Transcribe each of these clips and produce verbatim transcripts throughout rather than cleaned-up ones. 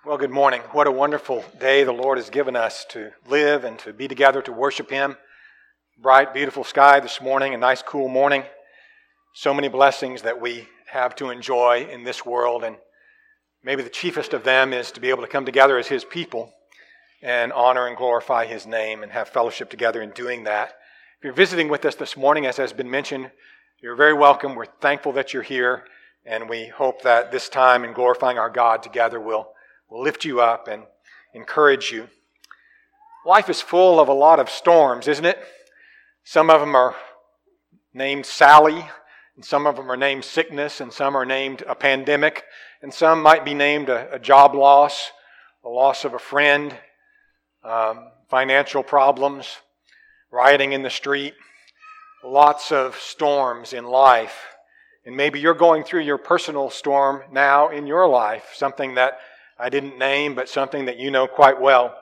Well, good morning. What a wonderful day the Lord has given us to live and to be together to worship Him. Bright, beautiful sky this morning, a nice, cool morning. So many blessings that we have to enjoy in this world, and maybe the chiefest of them is to be able to come together as His people and honor and glorify His name and have fellowship together in doing that. If you're visiting with us this morning, as has been mentioned, you're very welcome. We're thankful that you're here, and we hope that this time in glorifying our God together will will lift you up and encourage you. Life is full of a lot of storms, isn't it? Some of them are named Sally, and some of them are named sickness, and some are named a pandemic, and some might be named a, a job loss, a loss of a friend, um, financial problems, rioting in the street, lots of storms in life. And maybe you're going through your personal storm now in your life, something that I didn't name, but something that you know quite well.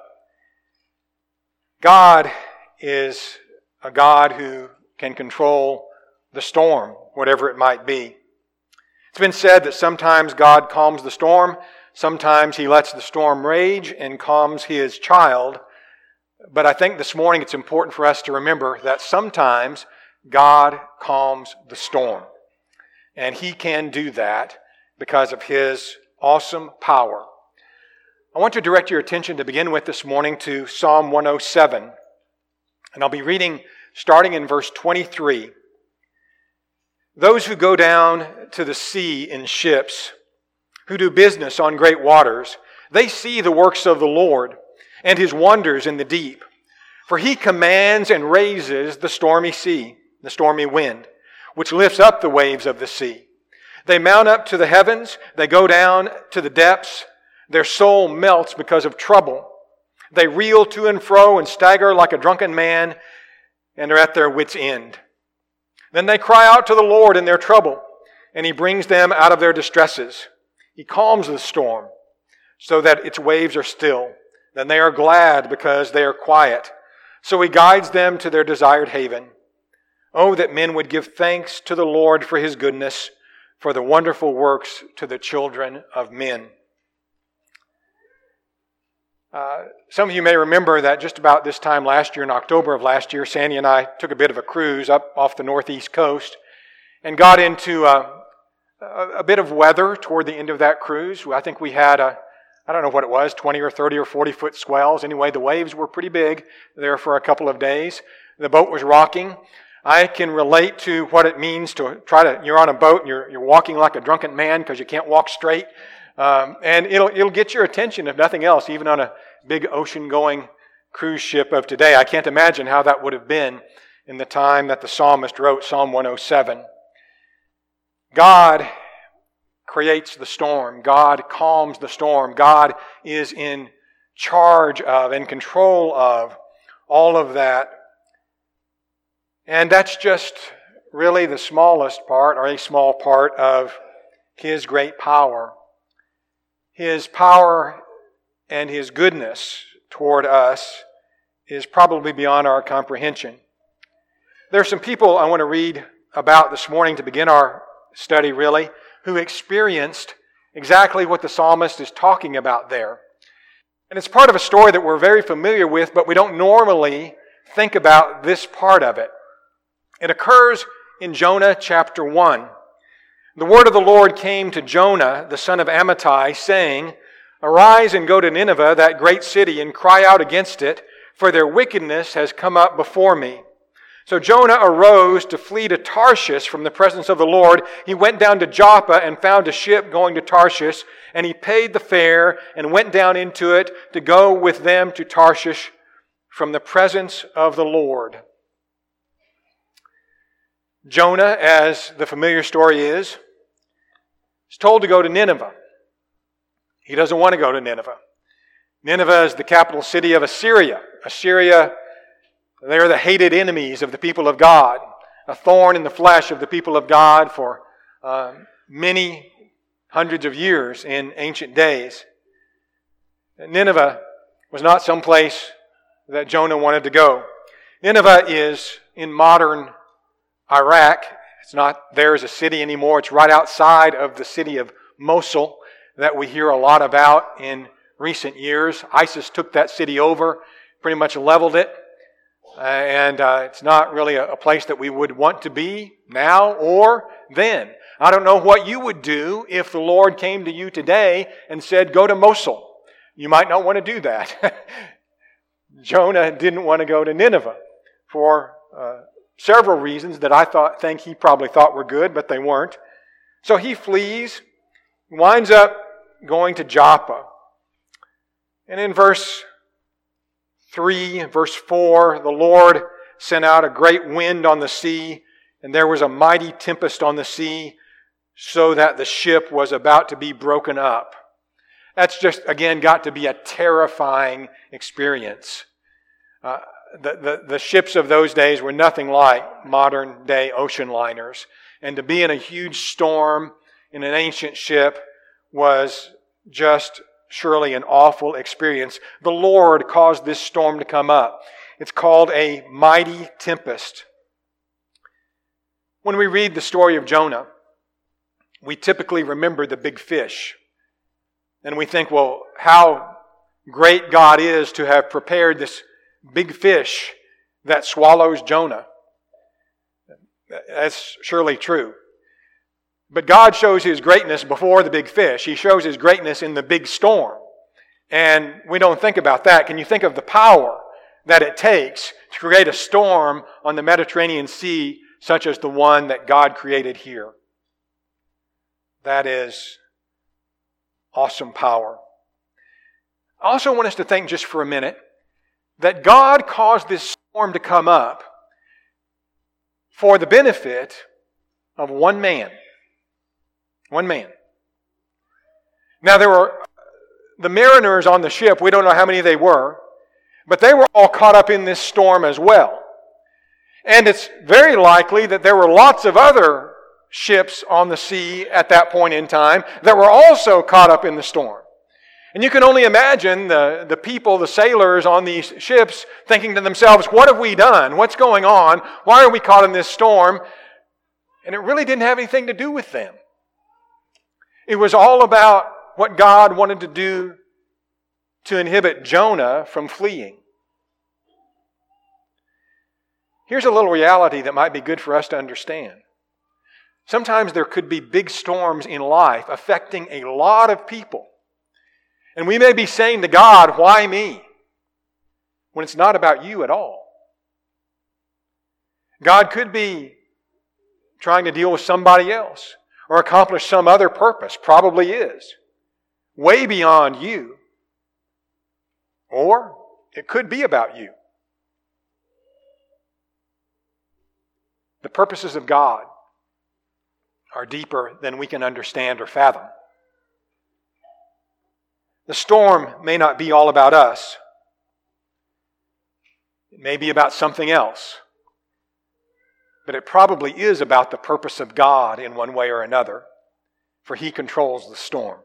God is a God who can control the storm, whatever it might be. It's been said that sometimes God calms the storm, sometimes He lets the storm rage and calms His child. But I think this morning it's important for us to remember that sometimes God calms the storm. And He can do that because of His awesome power. I want to direct your attention to begin with this morning to Psalm one oh seven. And I'll be reading starting in verse twenty-three. Those who go down to the sea in ships, who do business on great waters, they see the works of the Lord and His wonders in the deep. For He commands and raises the stormy sea, the stormy wind, which lifts up the waves of the sea. They mount up to the heavens, they go down to the depths. Their soul melts because of trouble. They reel to and fro and stagger like a drunken man and are at their wits' end. Then they cry out to the Lord in their trouble, and He brings them out of their distresses. He calms the storm so that its waves are still. Then they are glad because they are quiet. So He guides them to their desired haven. Oh, that men would give thanks to the Lord for His goodness, for the wonderful works to the children of men. Uh, some of you may remember that just about this time last year, in October of last year, Sandy and I took a bit of a cruise up off the northeast coast and got into uh, a, a bit of weather toward the end of that cruise. I think we had, a, I don't know what it was, twenty or thirty or forty foot swells. Anyway, the waves were pretty big there for a couple of days. The boat was rocking. I can relate to what it means to try to, you're on a boat and you're, you're walking like a drunken man because you can't walk straight. Um, and it'll it'll get your attention, if nothing else, even on a big ocean-going cruise ship of today. I can't imagine how that would have been in the time that the psalmist wrote Psalm one oh seven. God creates the storm. God calms the storm. God is in charge of and control of all of that. And that's just really the smallest part, or a small part, of His great power. His power and His goodness toward us is probably beyond our comprehension. There are some people I want to read about this morning to begin our study, really, who experienced exactly what the psalmist is talking about there. And it's part of a story that we're very familiar with, but we don't normally think about this part of it. It occurs in Jonah chapter one. The word of the Lord came to Jonah, the son of Amittai, saying, Arise and go to Nineveh, that great city, and cry out against it, for their wickedness has come up before me. So Jonah arose to flee to Tarshish from the presence of the Lord. He went down to Joppa and found a ship going to Tarshish, and he paid the fare and went down into it to go with them to Tarshish from the presence of the Lord. Jonah, as the familiar story is, is told to go to Nineveh. He doesn't want to go to Nineveh. Nineveh is the capital city of Assyria. Assyria, they're the hated enemies of the people of God, a thorn in the flesh of the people of God for uh, many hundreds of years in ancient days. Nineveh was not some place that Jonah wanted to go. Nineveh is in modern Iraq. It's not there as a city anymore. It's right outside of the city of Mosul that we hear a lot about in recent years. ISIS took that city over, pretty much leveled it, uh, and uh, it's not really a, a place that we would want to be now or then. I don't know what you would do if the Lord came to you today and said, go to Mosul. You might not want to do that. Jonah didn't want to go to Nineveh for uh, several reasons that I thought think he probably thought were good, but they weren't. So he flees, winds up going to Joppa. And in verse three, verse four, the Lord sent out a great wind on the sea, and there was a mighty tempest on the sea, so that the ship was about to be broken up. That's just, again, got to be a terrifying experience. Uh, the, the, the ships of those days were nothing like modern-day ocean liners. And to be in a huge storm in an ancient ship was just surely an awful experience. The Lord caused this storm to come up. It's called a mighty tempest. When we read the story of Jonah, we typically remember the big fish. And we think, well, how great God is to have prepared this big fish that swallows Jonah. That's surely true. But God shows His greatness before the big fish. He shows His greatness in the big storm. And we don't think about that. Can you think of the power that it takes to create a storm on the Mediterranean Sea such as the one that God created here? That is awesome power. I also want us to think just for a minute that God caused this storm to come up for the benefit of one man. One man. Now there were the mariners on the ship, we don't know how many they were, but they were all caught up in this storm as well. And it's very likely that there were lots of other ships on the sea at that point in time that were also caught up in the storm. And you can only imagine the, the people, the sailors on these ships thinking to themselves, what have we done? What's going on? Why are we caught in this storm? And it really didn't have anything to do with them. It was all about what God wanted to do to inhibit Jonah from fleeing. Here's a little reality that might be good for us to understand. Sometimes there could be big storms in life affecting a lot of people. And we may be saying to God, why me? When it's not about you at all. God could be trying to deal with somebody else or accomplish some other purpose, probably is, way beyond you. Or it could be about you. The purposes of God are deeper than we can understand or fathom. The storm may not be all about us. It may be about something else. But it probably is about the purpose of God in one way or another, for He controls the storm.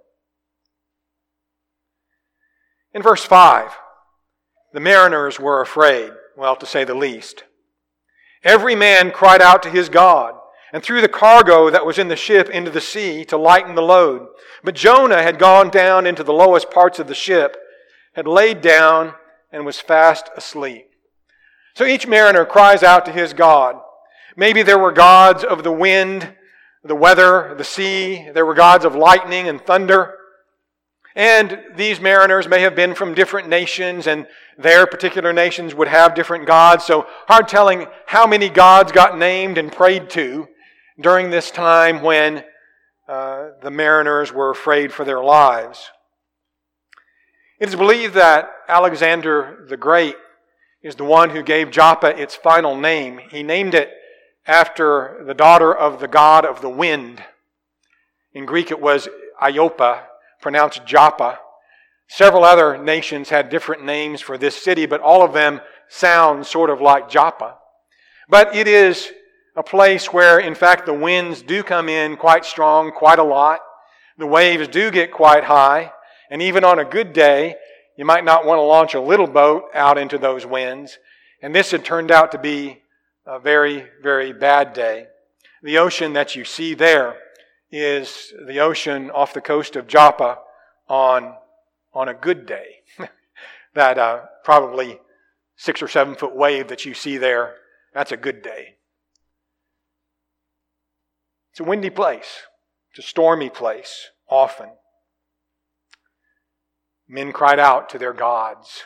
In verse five, the mariners were afraid, well, to say the least. Every man cried out to his God, and threw the cargo that was in the ship into the sea to lighten the load. But Jonah had gone down into the lowest parts of the ship, had laid down, and was fast asleep. So each mariner cries out to his God. Maybe there were gods of the wind, the weather, the sea. There were gods of lightning and thunder. And these mariners may have been from different nations, and their particular nations would have different gods. So hard telling how many gods got named and prayed to during this time when uh, the mariners were afraid for their lives. It is believed that Alexander the Great is the one who gave Joppa its final name. He named it after the daughter of the god of the wind. In Greek it was Iopa, pronounced Joppa. Several other nations had different names for this city, but all of them sound sort of like Joppa. But it is a place where, in fact, the winds do come in quite strong, quite a lot. The waves do get quite high. And even on a good day, you might not want to launch a little boat out into those winds. And this had turned out to be a very, very bad day. The ocean that you see there is the ocean off the coast of Joppa on on a good day. that uh, probably six or seven foot wave that you see there, that's a good day. It's a windy place. It's a stormy place, often. Men cried out to their gods.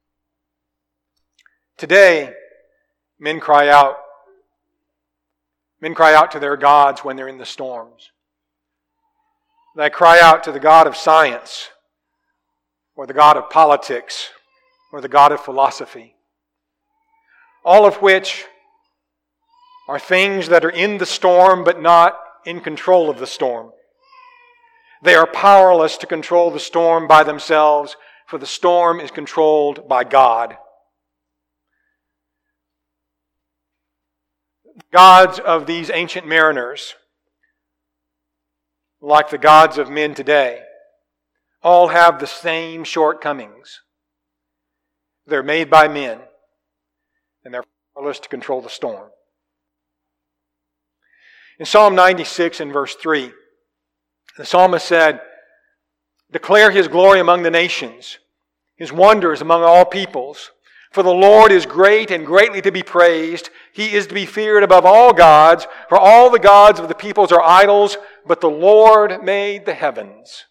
Today, men cry out. Men cry out to their gods when they're in the storms. They cry out to the God of science, or the God of politics, or the God of philosophy. All of which are things that are in the storm but not in control of the storm. They are powerless to control the storm by themselves, for the storm is controlled by God. The gods of these ancient mariners, like the gods of men today, all have the same shortcomings. They're made by men, and they're powerless to control the storm. In Psalm ninety-six and verse three, the psalmist said, "Declare His glory among the nations, His wonders among all peoples. For the Lord is great and greatly to be praised. He is to be feared above all gods. For all the gods of the peoples are idols, but the Lord made the heavens."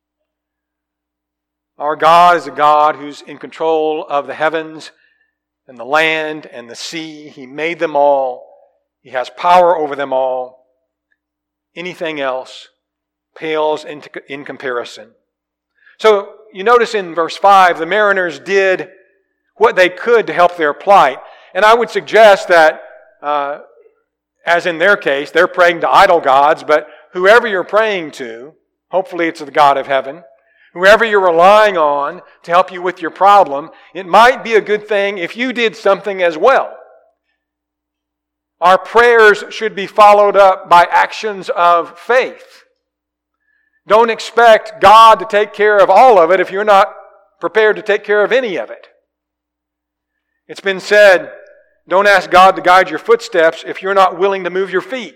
Our God is a God who's in control of the heavens and the land and the sea. He made them all. He has power over them all. Anything else pales into, in comparison. So you notice in verse five, the mariners did what they could to help their plight. And I would suggest that, uh, as in their case, they're praying to idol gods, but whoever you're praying to, hopefully it's the God of heaven, whoever you're relying on to help you with your problem, it might be a good thing if you did something as well. Our prayers should be followed up by actions of faith. Don't expect God to take care of all of it if you're not prepared to take care of any of it. It's been said, don't ask God to guide your footsteps if you're not willing to move your feet.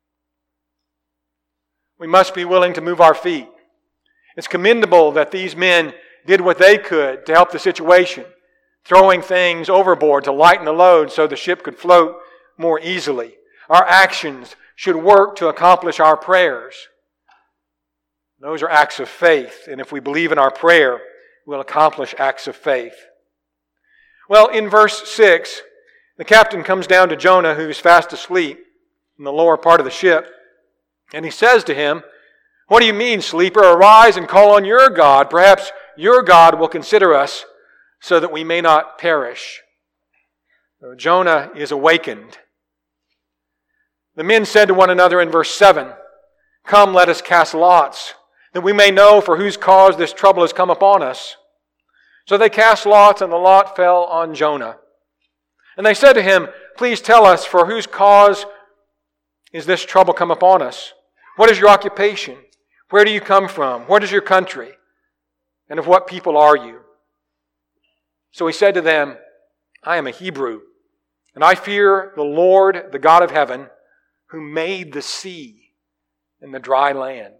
We must be willing to move our feet. It's commendable that these men did what they could to help the situation, throwing things overboard to lighten the load so the ship could float more easily. Our actions should work to accomplish our prayers. Those are acts of faith, and if we believe in our prayer, we'll accomplish acts of faith. Well, in verse six, the captain comes down to Jonah, who's fast asleep in the lower part of the ship, and he says to him, "What do you mean, sleeper? Arise and call on your God. Perhaps your God will consider us so that we may not perish." So Jonah is awakened. The men said to one another in verse seven, "Come, let us cast lots, that we may know for whose cause this trouble has come upon us." So they cast lots, and the lot fell on Jonah. And they said to him, "Please tell us, for whose cause is this trouble come upon us? What is your occupation? Where do you come from? What is your country? And of what people are you?" So he said to them, "I am a Hebrew, and I fear the Lord, the God of heaven, who made the sea and the dry land."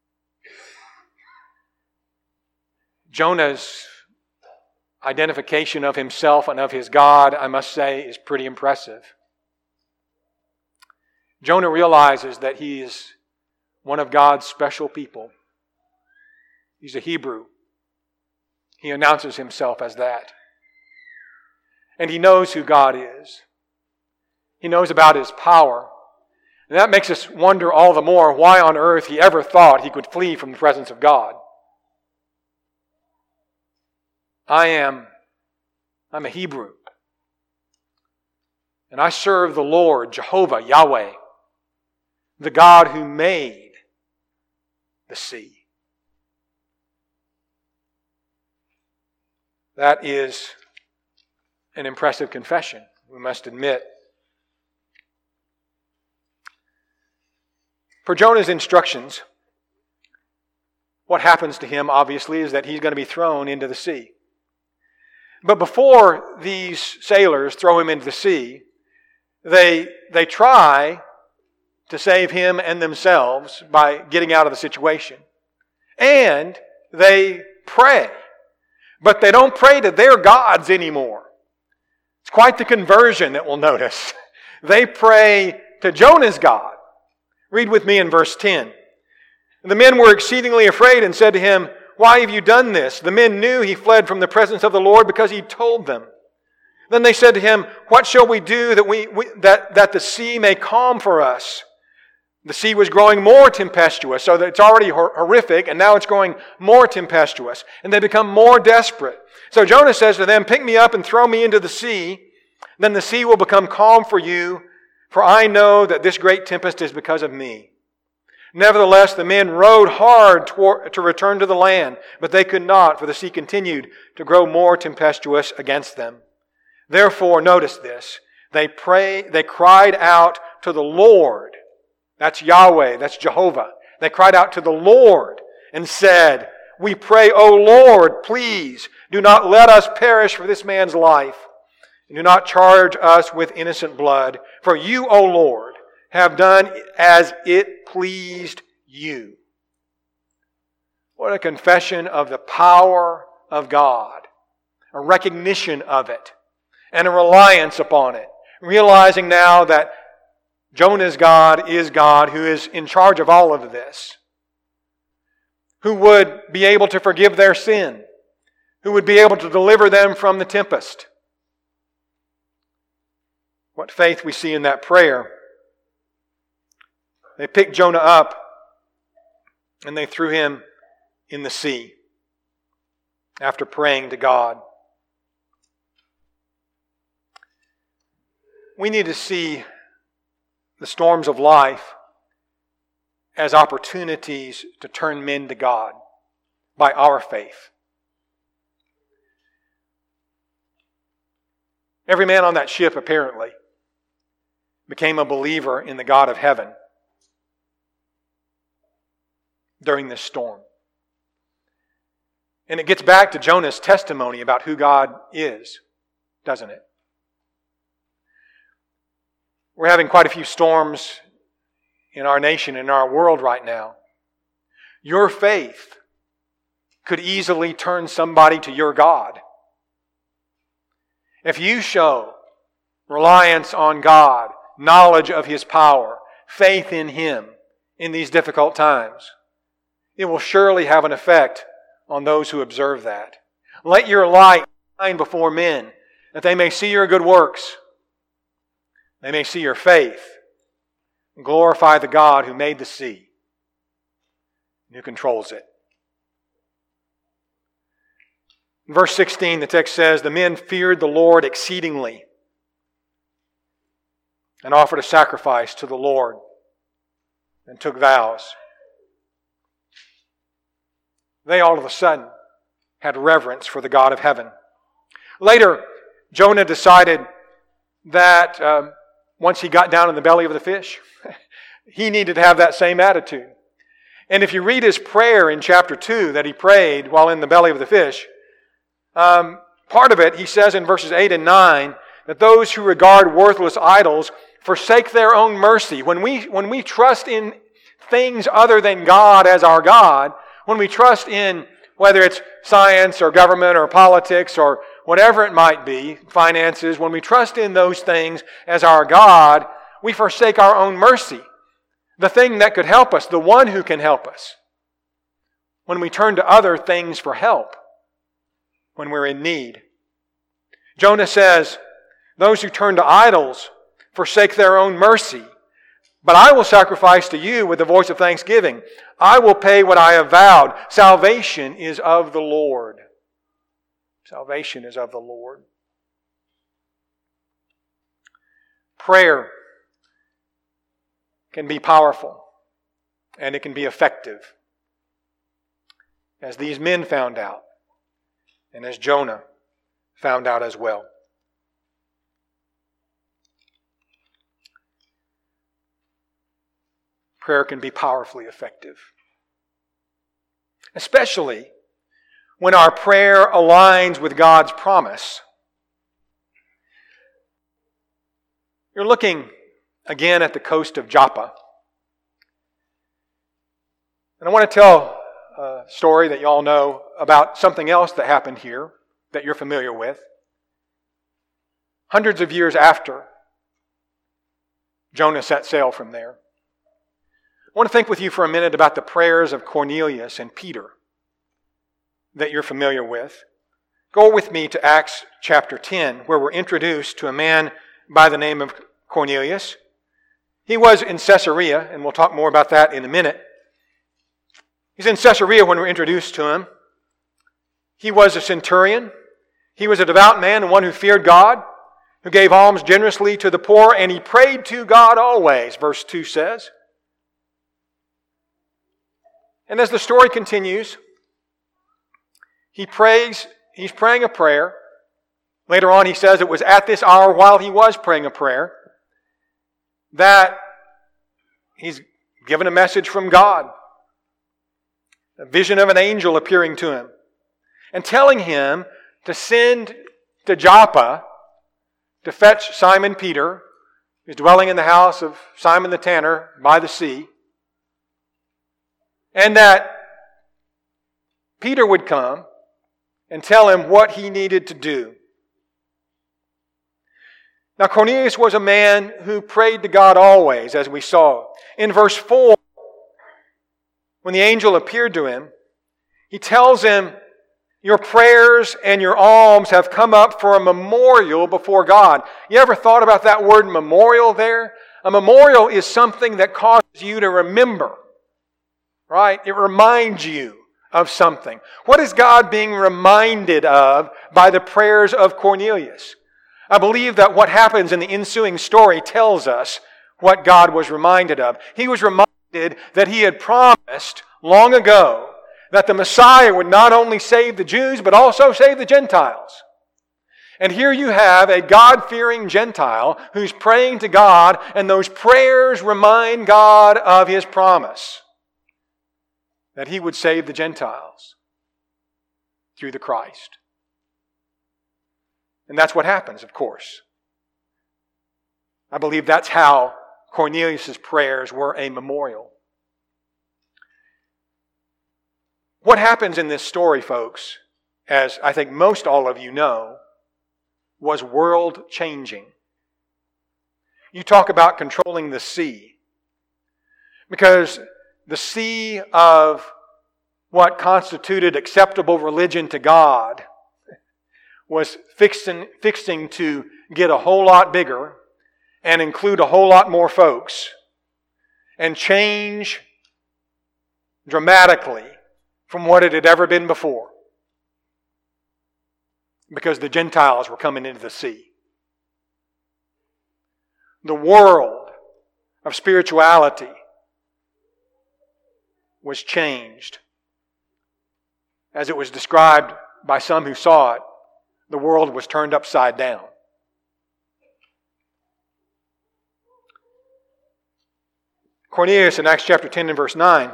Jonah's identification of himself and of his God, I must say, is pretty impressive. Jonah realizes that he is one of God's special people. He's a Hebrew. He announces himself as that. And he knows who God is. He knows about His power. And that makes us wonder all the more why on earth he ever thought he could flee from the presence of God. I am, I'm a Hebrew. And I serve the Lord, Jehovah, Yahweh, the God who made the sea. That is an impressive confession, we must admit. For Jonah's instructions, what happens to him, obviously, is that he's going to be thrown into the sea. But before these sailors throw him into the sea, they, they try to save him and themselves by getting out of the situation. And they pray But they don't pray to their gods anymore. It's quite the conversion that we'll notice. They pray to Jonah's God. Read with me in verse ten. The men were exceedingly afraid and said to him, "Why have you done this?" The men knew he fled from the presence of the Lord because he told them. Then they said to him, "What shall we do that we, we that, that the sea may calm for us?" The sea was growing more tempestuous, so that it's already hor- horrific, and now it's growing more tempestuous. And they become more desperate. So Jonah says to them, "Pick me up and throw me into the sea. Then the sea will become calm for you, for I know that this great tempest is because of me." Nevertheless, the men rowed hard toward, to return to the land, but they could not, for the sea continued to grow more tempestuous against them. Therefore, notice this, they pray, they cried out to the Lord. That's Yahweh, that's Jehovah. They cried out to the Lord and said, "We pray, O Lord, please do not let us perish for this man's life, and do not charge us with innocent blood. For you, O Lord, have done as it pleased you." What a confession of the power of God, a recognition of it, and a reliance upon it, realizing now that Jonah's God is God who is in charge of all of this, who would be able to forgive their sin, who would be able to deliver them from the tempest. What faith we see in that prayer. They picked Jonah up and they threw him in the sea after praying to God. We need to see the storms of life as opportunities to turn men to God by our faith. Every man on that ship apparently became a believer in the God of heaven during this storm. And it gets back to Jonah's testimony about who God is, doesn't it? We're having quite a few storms in our nation, in our world right now. Your faith could easily turn somebody to your God. If you show reliance on God, knowledge of His power, faith in Him in these difficult times, it will surely have an effect on those who observe that. Let your light shine before men, that they may see your good works. They may see your faith and glorify the God who made the sea and who controls it. In verse sixteen, the text says, "The men feared the Lord exceedingly and offered a sacrifice to the Lord and took vows." They all of a sudden had reverence for the God of heaven. Later, Jonah decided that um, once he got down in the belly of the fish, he needed to have that same attitude. And if you read his prayer in chapter two that he prayed while in the belly of the fish, um, part of it, he says in verses eight and nine, that those who regard worthless idols forsake their own mercy. When we, when we trust in things other than God as our God, when we trust in whether it's science or government or politics or whatever it might be, finances, when we trust in those things as our God, we forsake our own mercy. The thing that could help us, the one who can help us. When we turn to other things for help, when we're in need. Jonah says, those who turn to idols forsake their own mercy. But I will sacrifice to you with the voice of thanksgiving. I will pay what I have vowed. Salvation is of the Lord. Salvation is of the Lord. Prayer can be powerful and it can be effective, as these men found out and as Jonah found out as well. Prayer can be powerfully effective, especially when our prayer aligns with God's promise. You're looking again at the coast of Joppa. And I want to tell a story that you all know about something else that happened here that you're familiar with. Hundreds of years after Jonah set sail from there, I want to think with you for a minute about the prayers of Cornelius and Peter that you're familiar with. Go with me to Acts chapter ten, where we're introduced to a man by the name of Cornelius. He was in Caesarea, and we'll talk more about that in a minute. He's in Caesarea when we're introduced to him. He was a centurion. He was a devout man and one who feared God, who gave alms generously to the poor, and he prayed to God always, verse two says. And as the story continues, he prays, he's praying a prayer. Later on he says it was at this hour while he was praying a prayer that he's given a message from God. A vision of an angel appearing to him and telling him to send to Joppa to fetch Simon Peter, who's dwelling in the house of Simon the tanner by the sea, and that Peter would come and tell him what he needed to do. Now, Cornelius was a man who prayed to God always, as we saw. In verse four, when the angel appeared to him, he tells him, your prayers and your alms have come up for a memorial before God. You ever thought about that word memorial there? A memorial is something that causes you to remember, right? It reminds you of something. What is God being reminded of by the prayers of Cornelius? I believe that what happens in the ensuing story tells us what God was reminded of. He was reminded that he had promised long ago that the Messiah would not only save the Jews, but also save the Gentiles. And here you have a God-fearing Gentile who's praying to God, and those prayers remind God of his promise that he would save the Gentiles through the Christ. And that's what happens, of course. I believe that's how Cornelius' prayers were a memorial. What happens in this story, folks, as I think most all of you know, was world-changing. You talk about controlling the sea. Because the sea of what constituted acceptable religion to God was fixing, fixing to get a whole lot bigger and include a whole lot more folks and change dramatically from what it had ever been before, because the Gentiles were coming into the sea. The world of spirituality was changed. As it was described by some who saw it, the world was turned upside down. Cornelius in Acts chapter ten and verse nine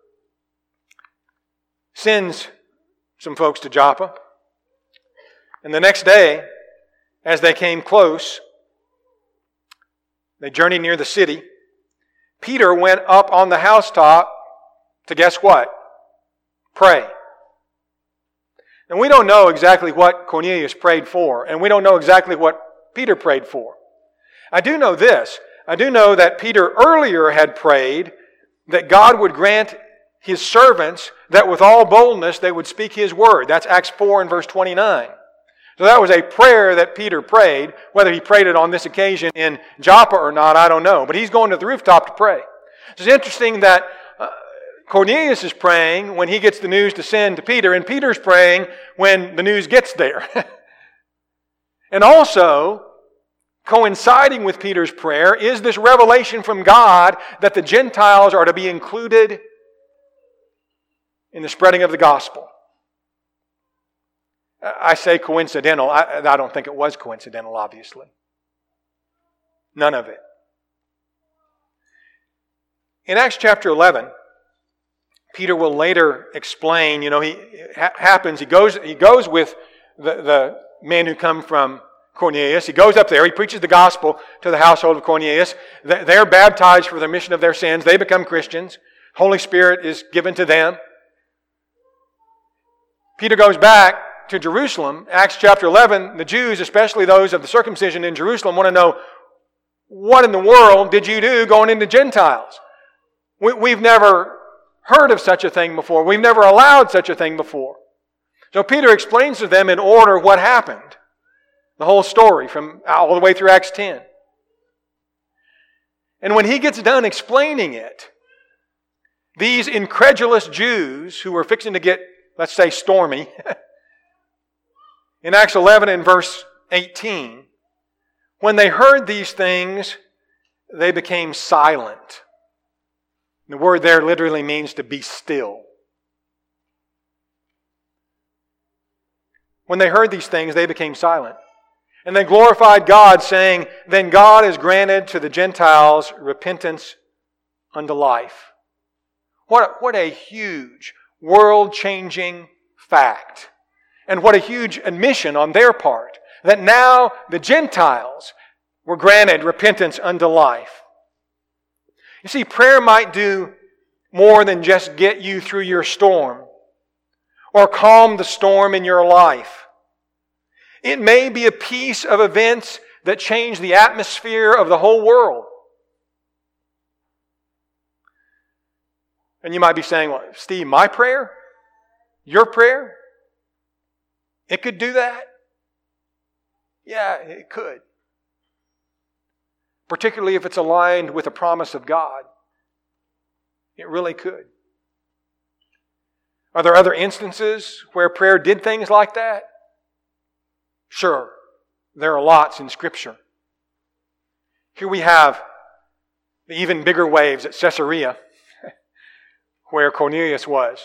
sends some folks to Joppa. And the next day, as they came close, they journeyed near the city. Peter went up on the housetop to guess what? Pray. And we don't know exactly what Cornelius prayed for, and we don't know exactly what Peter prayed for. I do know this. I do know that Peter earlier had prayed that God would grant his servants that with all boldness they would speak his word. That's Acts four and verse twenty-nine. So that was a prayer that Peter prayed. Whether he prayed it on this occasion in Joppa or not, I don't know. But he's going to the rooftop to pray. It's interesting that uh, Cornelius is praying when he gets the news to send to Peter, and Peter's praying when the news gets there. And also, coinciding with Peter's prayer is this revelation from God that the Gentiles are to be included in the spreading of the gospel. I say coincidental. I, I don't think it was coincidental, obviously. None of it. In Acts chapter eleven, Peter will later explain, you know, he ha- happens, he goes, he goes with the, the men who come from Cornelius. He goes up there, he preaches the gospel to the household of Cornelius. They're baptized for the remission of their sins. They become Christians. Holy Spirit is given to them. Peter goes back to Jerusalem. Acts chapter eleven, the Jews, especially those of the circumcision in Jerusalem, want to know, what in the world did you do going into Gentiles? We, we've never heard of such a thing before. We've never allowed such a thing before. So Peter explains to them in order what happened. The whole story from all the way through Acts ten. And when he gets done explaining it, these incredulous Jews who were fixing to get, let's say, stormy, in Acts eleven and verse eighteen, when they heard these things, they became silent. The word there literally means to be still. When they heard these things, they became silent. And they glorified God, saying, "Then God has granted to the Gentiles repentance unto life." What, what a huge, world-changing fact. And what a huge admission on their part, that now the Gentiles were granted repentance unto life. You see, prayer might do more than just get you through your storm or calm the storm in your life. It may be a piece of events that change the atmosphere of the whole world. And you might be saying, well, Steve, my prayer? Your prayer? It could do that? Yeah, it could. Particularly if it's aligned with the promise of God. It really could. Are there other instances where prayer did things like that? Sure. There are lots in Scripture. Here we have the even bigger waves at Caesarea, where Cornelius was.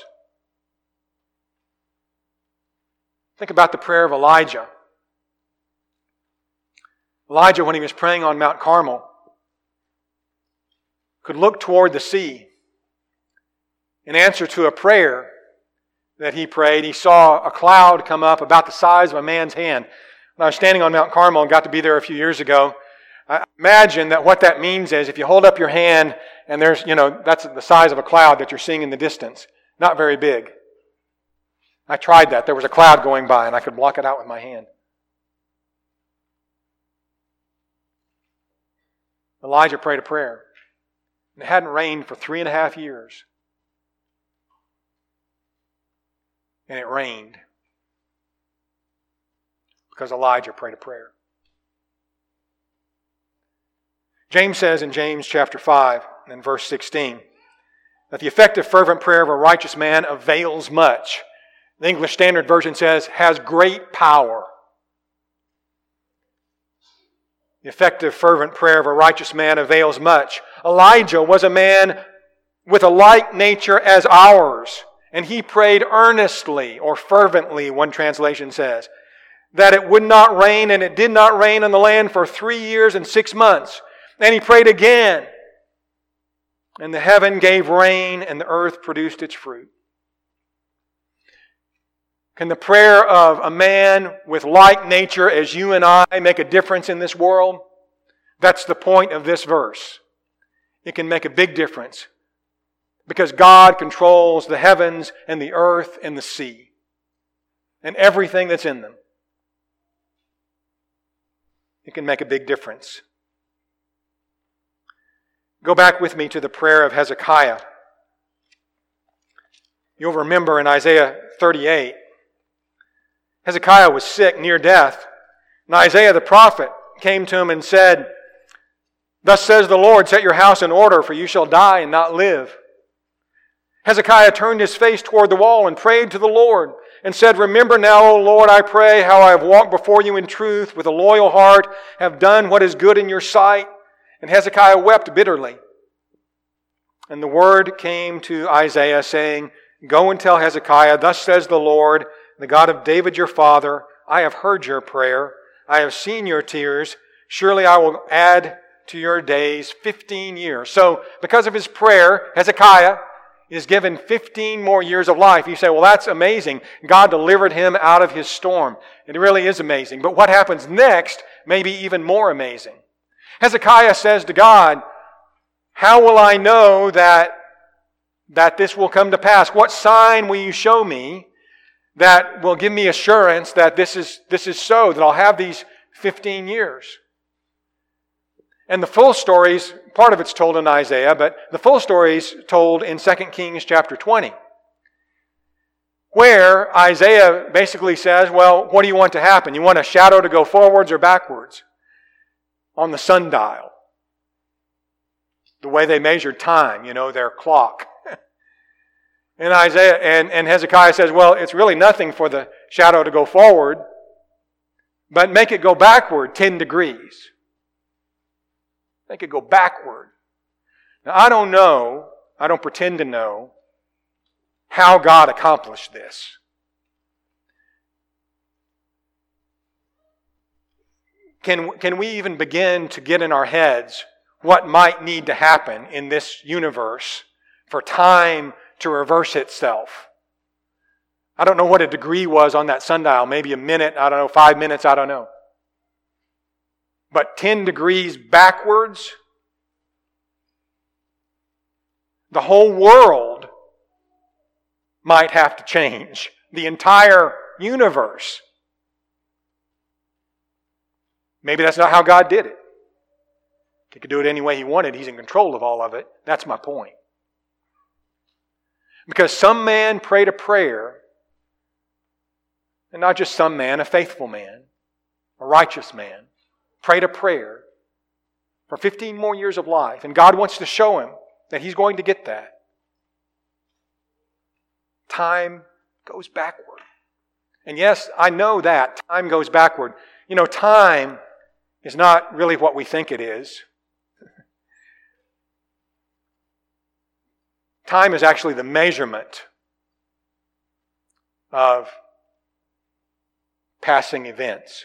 Think about the prayer of Elijah. Elijah, when he was praying on Mount Carmel, could look toward the sea. In answer to a prayer that he prayed, he saw a cloud come up about the size of a man's hand. When I was standing on Mount Carmel and got to be there a few years ago, I imagine that what that means is if you hold up your hand and there's, you know, that's the size of a cloud that you're seeing in the distance. Not very big. I tried that. There was a cloud going by and I could block it out with my hand. Elijah prayed a prayer. It hadn't rained for three and a half years. And it rained. Because Elijah prayed a prayer. James says in James chapter five and verse sixteen that the effective fervent prayer of a righteous man avails much. The English Standard Version says, has great power. The effective fervent prayer of a righteous man avails much. Elijah was a man with a like nature as ours. And he prayed earnestly, or fervently, one translation says, that it would not rain, and it did not rain on the land for three years and six months. And he prayed again. And the heaven gave rain, and the earth produced its fruit. Can the prayer of a man with like nature as you and I make a difference in this world? That's the point of this verse. It can make a big difference. Because God controls the heavens and the earth and the sea. And everything that's in them. It can make a big difference. Go back with me to the prayer of Hezekiah. You'll remember in Isaiah thirty-eight, Hezekiah was sick, near death. And Isaiah the prophet came to him and said, "Thus says the Lord, set your house in order, for you shall die and not live." Hezekiah turned his face toward the wall and prayed to the Lord and said, "Remember now, O Lord, I pray, how I have walked before you in truth with a loyal heart, have done what is good in your sight." And Hezekiah wept bitterly. And the word came to Isaiah saying, "Go and tell Hezekiah, thus says the Lord, the God of David your father, I have heard your prayer. I have seen your tears. Surely I will add to your days fifteen years." So, because of his prayer, Hezekiah is given fifteen more years of life. You say, well, that's amazing. God delivered him out of his storm. It really is amazing. But what happens next may be even more amazing. Hezekiah says to God, "How will I know that, that this will come to pass? What sign will you show me that will give me assurance that this is, this is so, that I'll have these fifteen years. And the full story's, part of it's told in Isaiah, but the full story's told in Second Kings chapter twenty. Where Isaiah basically says, well, what do you want to happen? You want a shadow to go forwards or backwards? On the sundial. The way they measured time, you know, their clock. And Isaiah and, and Hezekiah says, well, it's really nothing for the shadow to go forward, but make it go backward ten degrees. Make it go backward. Now, I don't know, I don't pretend to know how God accomplished this. Can, can we even begin to get in our heads what might need to happen in this universe for time to reverse itself? I don't know what a degree was on that sundial. Maybe a minute, I don't know, five minutes, I don't know. But ten degrees backwards, the whole world might have to change. The entire universe. Maybe that's not how God did it. He could do it any way He wanted. He's in control of all of it. That's my point. Because some man prayed a prayer, and not just some man, a faithful man, a righteous man, prayed a prayer for fifteen more years of life. And God wants to show him that he's going to get that. Time goes backward. And yes, I know that. Time goes backward. You know, time is not really what we think it is. Time is actually the measurement of passing events.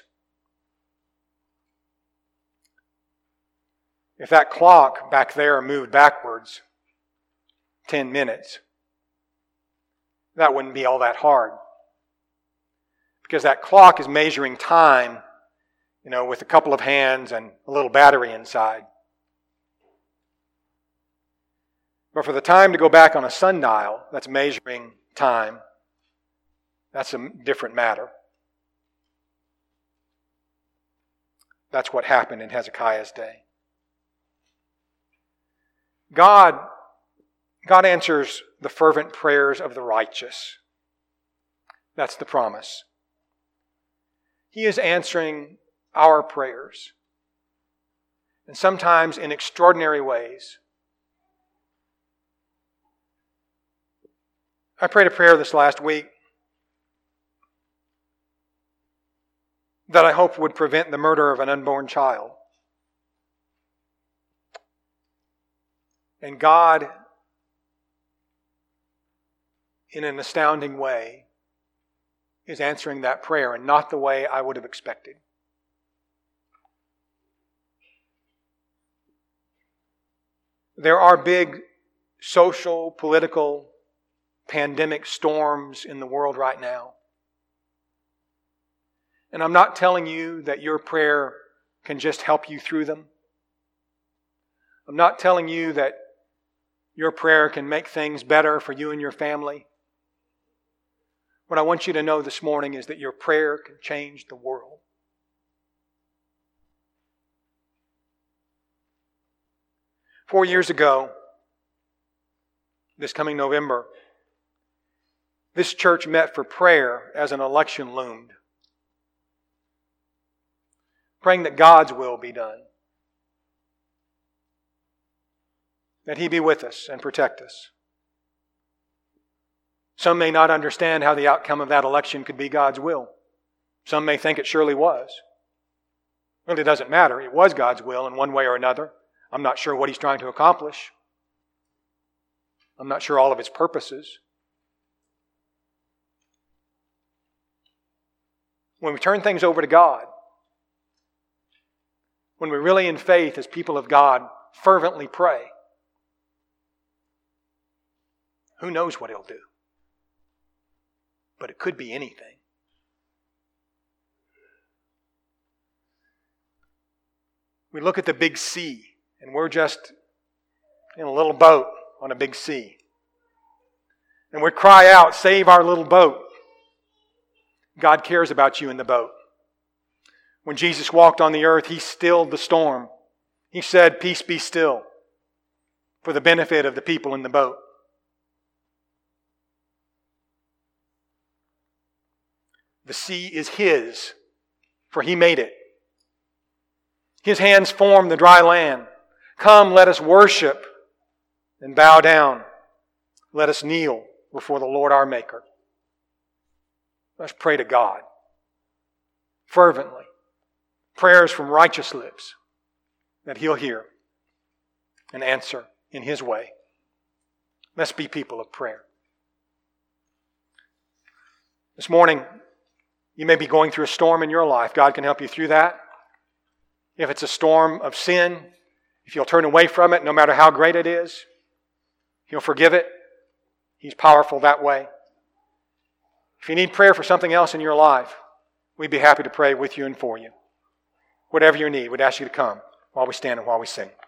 If that clock back there moved backwards ten minutes, that wouldn't be all that hard. Because that clock is measuring time, you know, with a couple of hands and a little battery inside. But for the time to go back on a sundial that's measuring time, that's a different matter. That's what happened in Hezekiah's day. God, God answers the fervent prayers of the righteous. That's the promise. He is answering our prayers. And sometimes in extraordinary ways. I prayed a prayer this last week that I hope would prevent the murder of an unborn child. And God, in an astounding way, is answering that prayer, and not the way I would have expected. There are big social, political, pandemic storms in the world right now. And I'm not telling you that your prayer can just help you through them. I'm not telling you that your prayer can make things better for you and your family. What I want you to know this morning is that your prayer can change the world. Four years ago, this coming November, this church met for prayer as an election loomed. Praying that God's will be done. That He be with us and protect us. Some may not understand how the outcome of that election could be God's will. Some may think it surely was. It really doesn't matter. It was God's will in one way or another. I'm not sure what He's trying to accomplish. I'm not sure all of His purposes. When we turn things over to God, when we really in faith as people of God fervently pray, who knows what He'll do? But it could be anything. We look at the big sea, and we're just in a little boat on a big sea. And we cry out, save our little boat. God cares about you in the boat. When Jesus walked on the earth, He stilled the storm. He said, "Peace be still," for the benefit of the people in the boat. The sea is His, for He made it. His hands formed the dry land. Come, let us worship and bow down. Let us kneel before the Lord our Maker. Let's pray to God fervently. Prayers from righteous lips that He'll hear and answer in His way. Let's be people of prayer. This morning, you may be going through a storm in your life. God can help you through that. If it's a storm of sin, if you'll turn away from it, no matter how great it is, He'll forgive it. He's powerful that way. If you need prayer for something else in your life, we'd be happy to pray with you and for you. Whatever you need, we'd ask you to come while we stand and while we sing.